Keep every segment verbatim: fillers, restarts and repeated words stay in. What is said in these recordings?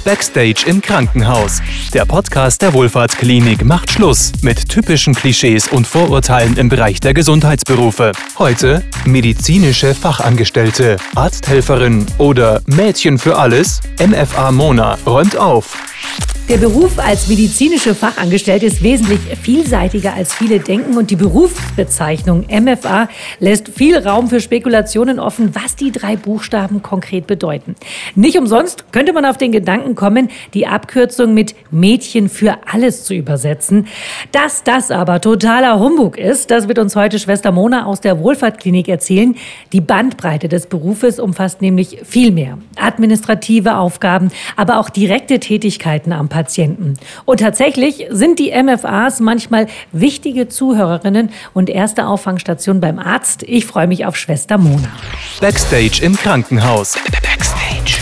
Backstage im Krankenhaus. Der Podcast der Wohlfahrtsklinik macht Schluss mit typischen Klischees und Vorurteilen im Bereich der Gesundheitsberufe. Heute medizinische Fachangestellte, Arzthelferin oder Mädchen für alles. M F A Mona räumt auf. Der Beruf als medizinische Fachangestellte ist wesentlich vielseitiger, als viele denken. Und die Berufsbezeichnung M F A lässt viel Raum für Spekulationen offen, was die drei Buchstaben konkret bedeuten. Nicht umsonst könnte man auf den Gedanken kommen, die Abkürzung mit Mädchen für alles zu übersetzen. Dass das aber totaler Humbug ist, das wird uns heute Schwester Mona aus der Wohlfahrtklinik erzählen. Die Bandbreite des Berufes umfasst nämlich viel mehr. Administrative Aufgaben, aber auch direkte Tätigkeiten am Patienten. Und tatsächlich sind die M F As manchmal wichtige Zuhörerinnen und erste Auffangstation beim Arzt. Ich freue mich auf Schwester Mona. Backstage im Krankenhaus. Backstage.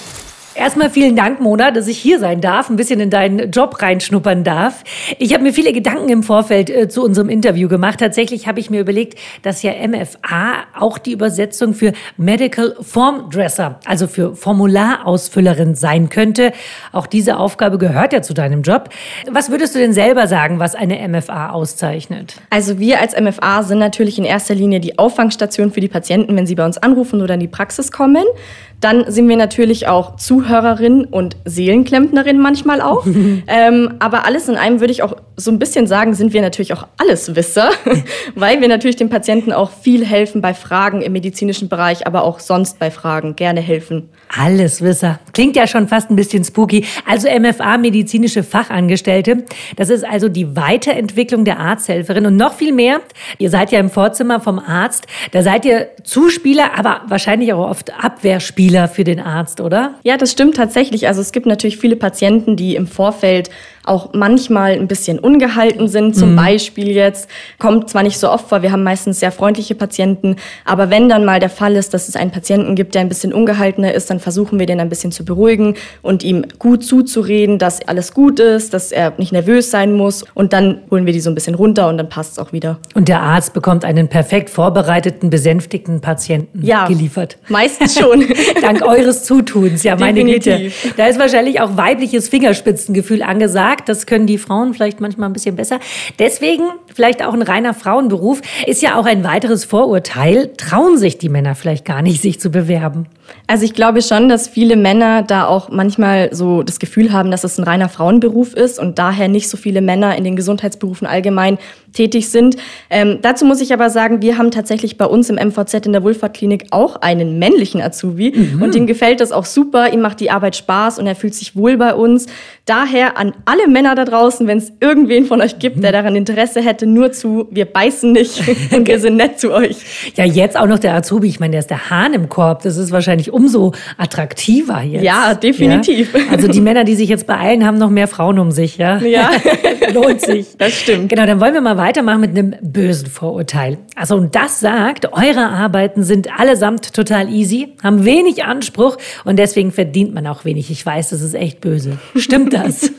Erstmal vielen Dank, Mona, dass ich hier sein darf, ein bisschen in deinen Job reinschnuppern darf. Ich habe mir viele Gedanken im Vorfeld äh, zu unserem Interview gemacht. Tatsächlich habe ich mir überlegt, dass ja M F A auch die Übersetzung für Medical Form Dresser, also für Formularausfüllerin sein könnte. Auch diese Aufgabe gehört ja zu deinem Job. Was würdest du denn selber sagen, was eine M F A auszeichnet? Also wir als M F A sind natürlich in erster Linie die Auffangstation für die Patienten, wenn sie bei uns anrufen oder in die Praxis kommen. Dann sind wir natürlich auch Zuhörerin und Seelenklempnerin manchmal auch. ähm, aber alles in einem würde ich auch so ein bisschen sagen, sind wir natürlich auch Alleswisser, weil wir natürlich den Patienten auch viel helfen bei Fragen im medizinischen Bereich, aber auch sonst bei Fragen gerne helfen. Alleswisser. Klingt ja schon fast ein bisschen spooky. Also M F A, medizinische Fachangestellte. Das ist also die Weiterentwicklung der Arzthelferin. Und noch viel mehr, ihr seid ja im Vorzimmer vom Arzt. Da seid ihr Zuspieler, aber wahrscheinlich auch oft Abwehrspieler für den Arzt, oder? Ja, das stimmt tatsächlich. Also es gibt natürlich viele Patienten, die im Vorfeld auch manchmal ein bisschen ungehalten sind. Zum mhm. Beispiel jetzt, kommt zwar nicht so oft vor, wir haben meistens sehr freundliche Patienten, aber wenn dann mal der Fall ist, dass es einen Patienten gibt, der ein bisschen ungehaltener ist, dann versuchen wir den ein bisschen zu beruhigen und ihm gut zuzureden, dass alles gut ist, dass er nicht nervös sein muss, und dann holen wir die so ein bisschen runter und dann passt es auch wieder. Und der Arzt bekommt einen perfekt vorbereiteten, besänftigten Patienten ja, geliefert. Meistens schon. Dank eures Zutuns, ja, meine Definitiv. Güte. Da ist wahrscheinlich auch weibliches Fingerspitzengefühl angesagt. Das können die Frauen vielleicht manchmal ein bisschen besser. Deswegen vielleicht auch ein reiner Frauenberuf. Ist ja auch ein weiteres Vorurteil. Trauen sich die Männer vielleicht gar nicht, sich zu bewerben? Also ich glaube schon, dass viele Männer da auch manchmal so das Gefühl haben, dass es ein reiner Frauenberuf ist und daher nicht so viele Männer in den Gesundheitsberufen allgemein tätig sind. Ähm, dazu muss ich aber sagen, wir haben tatsächlich bei uns im M V Z in der Wohlfahrtklinik auch einen männlichen Azubi. Mhm. Und dem gefällt das auch super. Ihm macht die Arbeit Spaß und er fühlt sich wohl bei uns. Daher an alle Männer da draußen, wenn es irgendwen von euch gibt, der daran Interesse hätte, nur zu, wir beißen nicht und wir sind nett zu euch. Ja, jetzt auch noch der Azubi. Ich meine, der ist der Hahn im Korb. Das ist wahrscheinlich umso attraktiver jetzt. Ja, definitiv. Ja? Also die Männer, die sich jetzt beeilen, haben noch mehr Frauen um sich, ja? Ja. Lohnt sich. Das stimmt. Genau, dann wollen wir mal weitermachen mit einem bösen Vorurteil. Also, und das sagt, eure Arbeiten sind allesamt total easy, haben wenig Anspruch und deswegen verdient man auch wenig. Ich weiß, das ist echt böse. Stimmt das?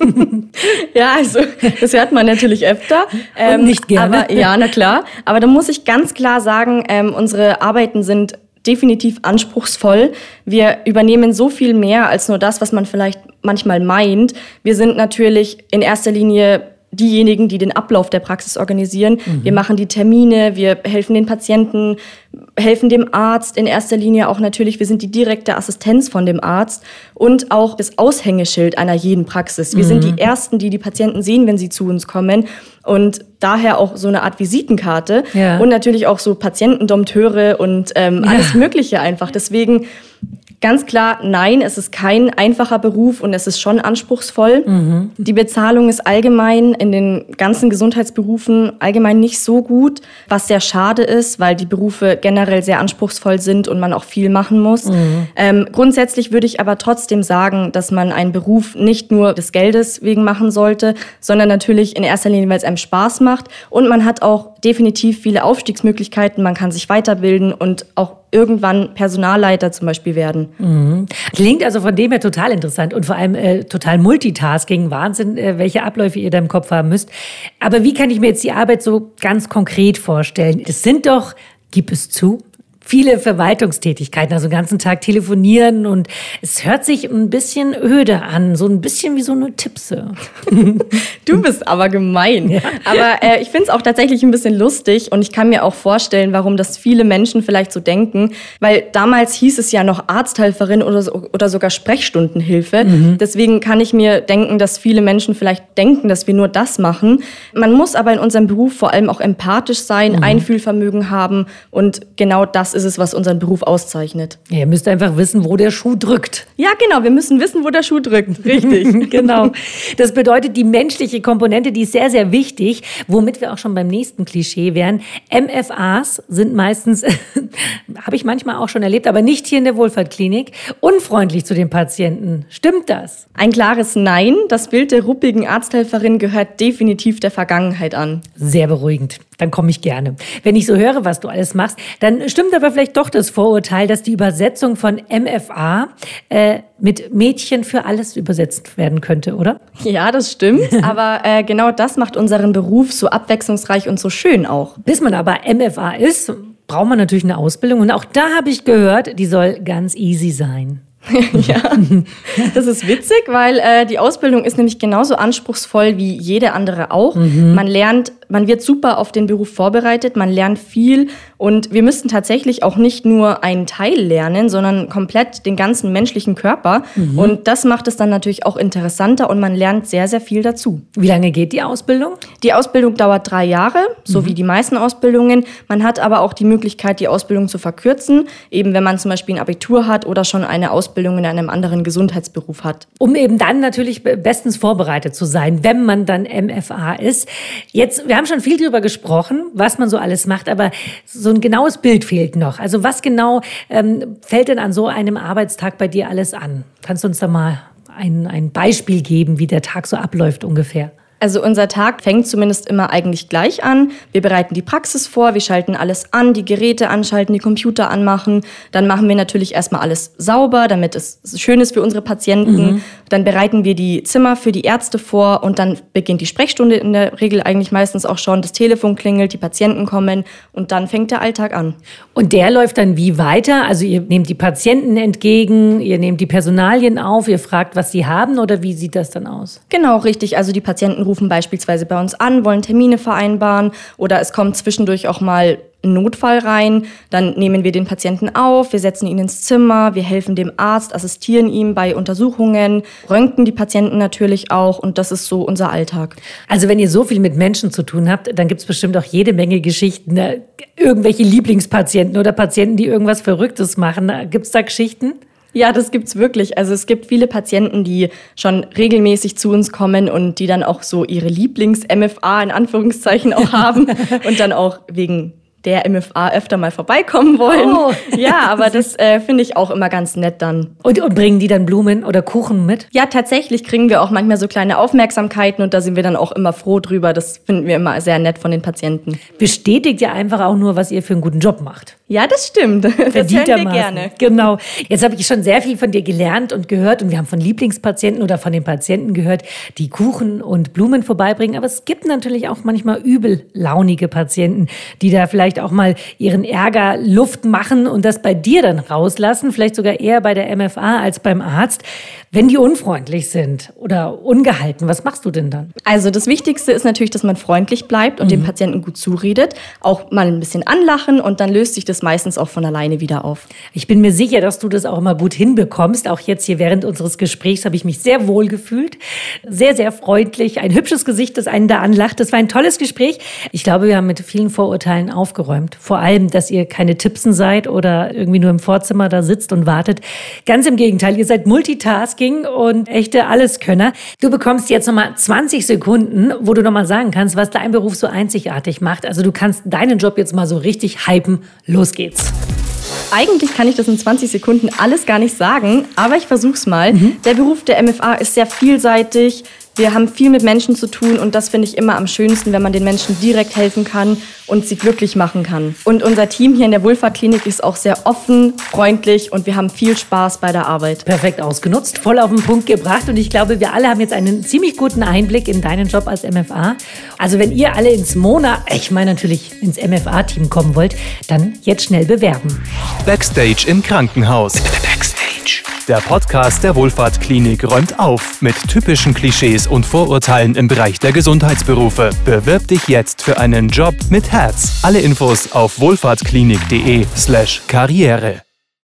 Ja, also, das hört man natürlich öfter. Ähm, und nicht gerne. Aber, ja, na klar. Aber da muss ich ganz klar sagen, ähm, unsere Arbeiten sind definitiv anspruchsvoll. Wir übernehmen so viel mehr als nur das, was man vielleicht manchmal meint. Wir sind natürlich in erster Linie diejenigen, die den Ablauf der Praxis organisieren. Mhm. Wir machen die Termine, wir helfen den Patienten, helfen dem Arzt in erster Linie auch natürlich. Wir sind die direkte Assistenz von dem Arzt und auch das Aushängeschild einer jeden Praxis. Wir mhm. sind die Ersten, die die Patienten sehen, wenn sie zu uns kommen, und daher auch so eine Art Visitenkarte ja. und natürlich auch so Patientendompteure und ähm, ja. alles Mögliche einfach. Deswegen ganz klar, nein, es ist kein einfacher Beruf und es ist schon anspruchsvoll. Mhm. Die Bezahlung ist allgemein in den ganzen Gesundheitsberufen allgemein nicht so gut, was sehr schade ist, weil die Berufe generell sehr anspruchsvoll sind und man auch viel machen muss. Mhm. Ähm, grundsätzlich würde ich aber trotzdem sagen, dass man einen Beruf nicht nur des Geldes wegen machen sollte, sondern natürlich in erster Linie, weil es einem Spaß macht. Und man hat auch definitiv viele Aufstiegsmöglichkeiten. Man kann sich weiterbilden und auch irgendwann Personalleiter zum Beispiel werden. Mhm. Klingt also von dem her total interessant und vor allem äh, total Multitasking. Wahnsinn, äh, welche Abläufe ihr da im Kopf haben müsst. Aber wie kann ich mir jetzt die Arbeit so ganz konkret vorstellen? Es sind doch, gib es zu, viele Verwaltungstätigkeiten, also den ganzen Tag telefonieren und es hört sich ein bisschen öde an, so ein bisschen wie so eine Tippse. Du bist aber gemein. Ja. Aber äh, ich finde es auch tatsächlich ein bisschen lustig und ich kann mir auch vorstellen, warum das viele Menschen vielleicht so denken, weil damals hieß es ja noch Arzthelferin oder, so, oder sogar Sprechstundenhilfe. Mhm. Deswegen kann ich mir denken, dass viele Menschen vielleicht denken, dass wir nur das machen. Man muss aber in unserem Beruf vor allem auch empathisch sein, mhm. Einfühlvermögen haben und genau das ist es, was unseren Beruf auszeichnet. Ja, ihr müsst einfach wissen, wo der Schuh drückt. Ja, genau, wir müssen wissen, wo der Schuh drückt. Richtig. Genau. Das bedeutet, die menschliche Komponente, die ist sehr, sehr wichtig, womit wir auch schon beim nächsten Klischee wären. M F As sind meistens, habe ich manchmal auch schon erlebt, aber nicht hier in der Wohlfahrtklinik, unfreundlich zu den Patienten. Stimmt das? Ein klares Nein. Das Bild der ruppigen Arzthelferin gehört definitiv der Vergangenheit an. Sehr beruhigend. Dann komme ich gerne. Wenn ich so höre, was du alles machst, dann stimmt aber vielleicht doch das Vorurteil, dass die Übersetzung von M F A äh, mit Mädchen für alles übersetzt werden könnte, oder? Ja, das stimmt. Aber äh, genau das macht unseren Beruf so abwechslungsreich und so schön auch. Bis man aber M F A ist, braucht man natürlich eine Ausbildung. Und auch da habe ich gehört, die soll ganz easy sein. Ja, das ist witzig, weil äh, die Ausbildung ist nämlich genauso anspruchsvoll wie jede andere auch. Mhm. Man lernt, man wird super auf den Beruf vorbereitet, man lernt viel und wir müssten tatsächlich auch nicht nur einen Teil lernen, sondern komplett den ganzen menschlichen Körper. Mhm. Und das macht es dann natürlich auch interessanter und man lernt sehr, sehr viel dazu. Wie lange geht die Ausbildung? Die Ausbildung dauert drei Jahre, so mhm. wie die meisten Ausbildungen. Man hat aber auch die Möglichkeit, die Ausbildung zu verkürzen, eben wenn man zum Beispiel ein Abitur hat oder schon eine Ausbildung in einem anderen Gesundheitsberuf hat. Um eben dann natürlich bestens vorbereitet zu sein, wenn man dann M F A ist. Jetzt, wir haben schon viel darüber gesprochen, was man so alles macht, aber so ein genaues Bild fehlt noch. Also was genau ähm, fällt denn an so einem Arbeitstag bei dir alles an? Kannst du uns da mal ein, ein Beispiel geben, wie der Tag so abläuft ungefähr? Also unser Tag fängt zumindest immer eigentlich gleich an. Wir bereiten die Praxis vor, wir schalten alles an, die Geräte anschalten, die Computer anmachen. Dann machen wir natürlich erstmal alles sauber, damit es schön ist für unsere Patienten. Mhm. Dann bereiten wir die Zimmer für die Ärzte vor und dann beginnt die Sprechstunde in der Regel eigentlich meistens auch schon. Das Telefon klingelt, die Patienten kommen und dann fängt der Alltag an. Und der läuft dann wie weiter? Also ihr nehmt die Patienten entgegen, ihr nehmt die Personalien auf, ihr fragt, was sie haben oder wie sieht das dann aus? Genau, richtig. Also die Patienten rufen beispielsweise bei uns an, wollen Termine vereinbaren oder es kommt zwischendurch auch mal ein Notfall rein. Dann nehmen wir den Patienten auf, wir setzen ihn ins Zimmer, wir helfen dem Arzt, assistieren ihm bei Untersuchungen, röntgen die Patienten natürlich auch und das ist so unser Alltag. Also wenn ihr so viel mit Menschen zu tun habt, dann gibt es bestimmt auch jede Menge Geschichten, ne? Irgendwelche Lieblingspatienten oder Patienten, die irgendwas Verrücktes machen. Gibt es da Geschichten? Ja, das gibt's wirklich. Also es gibt viele Patienten, die schon regelmäßig zu uns kommen und die dann auch so ihre Lieblings-M F A in Anführungszeichen auch haben und dann auch wegen der M F A öfter mal vorbeikommen wollen. Oh. Ja, aber das äh, finde ich auch immer ganz nett dann. Und, und bringen die dann Blumen oder Kuchen mit? Ja, tatsächlich kriegen wir auch manchmal so kleine Aufmerksamkeiten und da sind wir dann auch immer froh drüber. Das finden wir immer sehr nett von den Patienten. Bestätigt ja einfach auch nur, was ihr für einen guten Job macht. Ja, das stimmt. Das hören wir gerne. Genau. Jetzt habe ich schon sehr viel von dir gelernt und gehört und wir haben von Lieblingspatienten oder von den Patienten gehört, die Kuchen und Blumen vorbeibringen. Aber es gibt natürlich auch manchmal übellaunige Patienten, die da vielleicht auch mal ihren Ärger Luft machen und das bei dir dann rauslassen, vielleicht sogar eher bei der M F A als beim Arzt. Wenn die unfreundlich sind oder ungehalten, was machst du denn dann? Also das Wichtigste ist natürlich, dass man freundlich bleibt und mhm. dem Patienten gut zuredet, auch mal ein bisschen anlachen und dann löst sich das meistens auch von alleine wieder auf. Ich bin mir sicher, dass du das auch immer gut hinbekommst. Auch jetzt hier während unseres Gesprächs habe ich mich sehr wohl gefühlt. Sehr, sehr freundlich. Ein hübsches Gesicht, das einen da anlacht. Das war ein tolles Gespräch. Ich glaube, wir haben mit vielen Vorurteilen aufgeräumt. Vor allem, dass ihr keine Tippsen seid oder irgendwie nur im Vorzimmer da sitzt und wartet. Ganz im Gegenteil, ihr seid Multitasking und echte Alleskönner. Du bekommst jetzt nochmal zwanzig Sekunden, wo du nochmal sagen kannst, was dein Beruf so einzigartig macht. Also du kannst deinen Job jetzt mal so richtig hypen. Los geht's. Eigentlich kann ich das in zwanzig Sekunden alles gar nicht sagen, aber ich versuch's mal. Mhm. Der Beruf der M F A ist sehr vielseitig. Wir haben viel mit Menschen zu tun und das finde ich immer am schönsten, wenn man den Menschen direkt helfen kann und sie glücklich machen kann. Und unser Team hier in der Wohlfahrtklinik ist auch sehr offen, freundlich und wir haben viel Spaß bei der Arbeit. Perfekt ausgenutzt, voll auf den Punkt gebracht und ich glaube, wir alle haben jetzt einen ziemlich guten Einblick in deinen Job als M F A. Also wenn ihr alle ins Mona, ich meine natürlich ins M F A-Team kommen wollt, dann jetzt schnell bewerben. Backstage im Krankenhaus. Backstage. Der Podcast der Wohlfahrtklinik räumt auf mit typischen Klischees und Vorurteilen im Bereich der Gesundheitsberufe. Bewirb dich jetzt für einen Job mit Herz. Alle Infos auf wohlfahrtklinik.de slash Karriere.